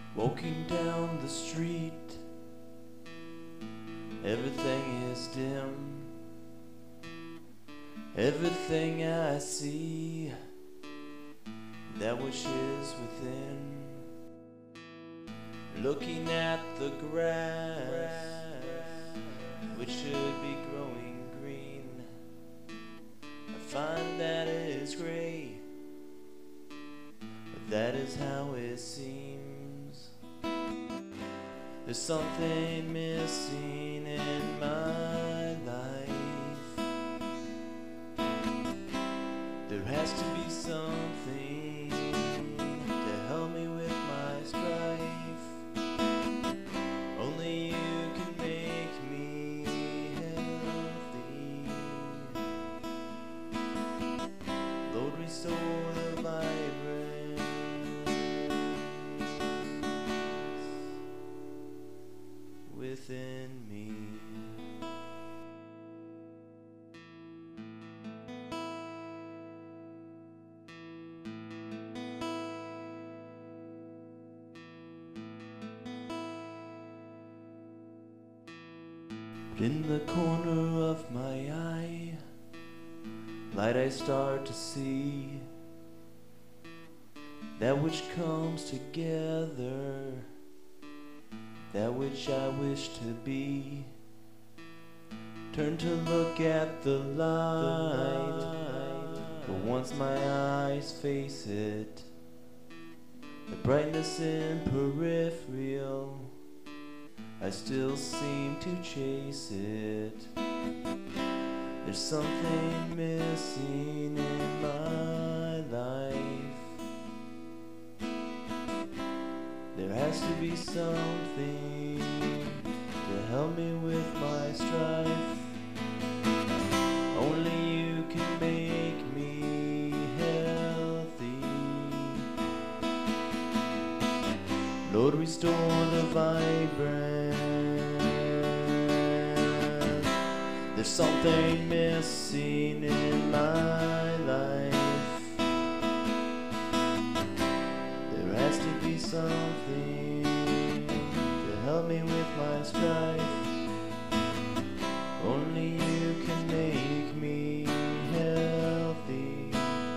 Walking down the street, everything is dim. Everything I see, that which is within. Looking at the grass, which should be growing green, I find that it is gray, but that is how it seems. There's something missing in my life. There has to be something to help me with my strife. Only you can make me healthy. Lord, restore the vibrance within me. But in the corner of my eye, light I start to see, that which comes together, that which I wish to be. Turn to look at the light, but once my eyes face it, the brightness in peripheral, I still seem to chase it. There's something missing in my life. There has to be something to help me with my strife. Only you can make me healthy. Lord, restore the vibrance. There's something missing in my life. There has to be something to help me with my strife. Only you can make me healthy.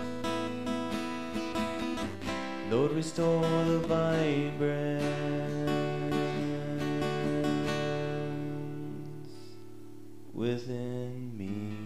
Lord, restore the vibrance within me.